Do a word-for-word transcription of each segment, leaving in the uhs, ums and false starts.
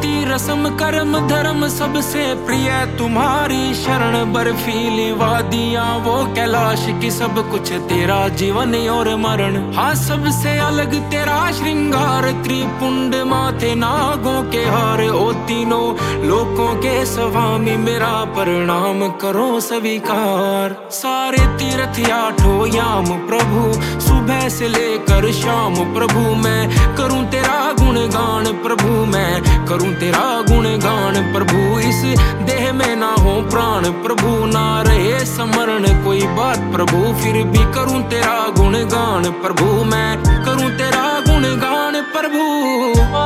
रीति रस्म कर्म धर्म सबसे प्रिय तुम्हारी शरण। बर्फीली वादियाँ वो कैलाश की सब कुछ तेरा जीवन और मरण। हाँ सबसे अलग तेरा श्रृंगार त्रिपुंड माथे नागों के हार। ओ तीनों लोकों के स्वामी मेरा प्रणाम करो स्वीकार। सारे तीर्थ आठों याम प्रभु सुबह से लेकर शाम प्रभु मैं करूं तेरा गुणगान। प्रभु मैं करूं तेरा गुणगान। प्रभु इस देह में ना हो प्राण प्रभु ना रहे समरण कोई बात प्रभु फिर भी करूं तेरा गुणगान। प्रभु मैं करूं तेरा गुणगान प्रभु। आ,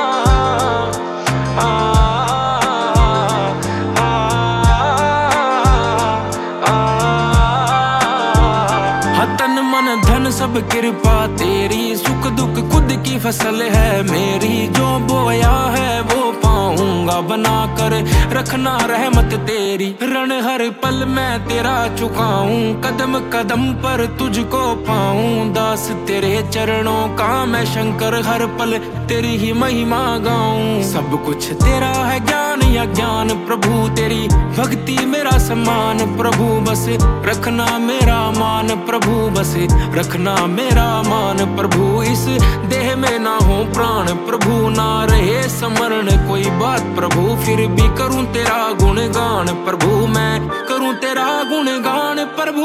आ, तन मन धन सब कृपा तेरी सुख दुख खुद की फसल है मेरी। जो बोया है वो पाऊंगा बना कर रखना रहमत तेरी। रण हर पल मैं तेरा चुकाऊं कदम कदम पर तुझको पाऊं। दास तेरे चरणों का मैं शंकर हर पल तेरी ही महिमा गाऊं। सब कुछ तेरा है ज्ञान या ज्ञान प्रभु तेरी भक्ति मेरा सम्मान। प्रभु बस रखना मेरा मान प्रभु बस रखना मेरा मान। प्रभु इस देह में ना हो प्राण प्रभु ना रहे समरण कोई बात प्रभु फिर भी करूं तेरा गुणगान। प्रभु मैं करूं तेरा गुणगान प्रभु।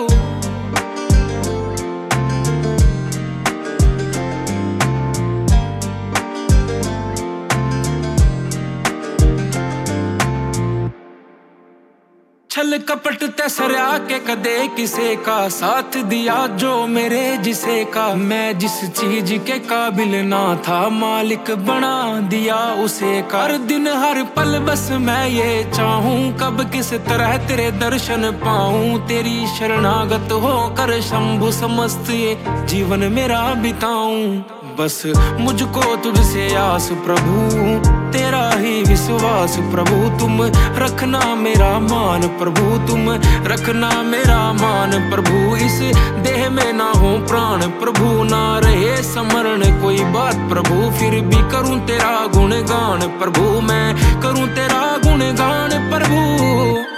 छल कपट तसरा के कदे किसे का साथ दिया जो मेरे जिसे का। मैं जिस चीज के काबिल ना था मालिक बना दिया उसे का। हर दिन हर पल बस मैं ये चाहूं कब किस तरह तेरे दर्शन पाऊं। तेरी शरणागत होकर शंभु समस्त ये जीवन मेरा बिताऊं। बस मुझको तुझसे आस प्रभु तेरा ही विश्वास प्रभु। तुम रखना मेरा मान प्रभु तुम रखना मेरा मान। प्रभु इस देह में ना हो प्राण प्रभु ना रहे समरण कोई बात प्रभु फिर भी करूं तेरा गुणगान। प्रभु मैं करूं तेरा गुणगान प्रभु।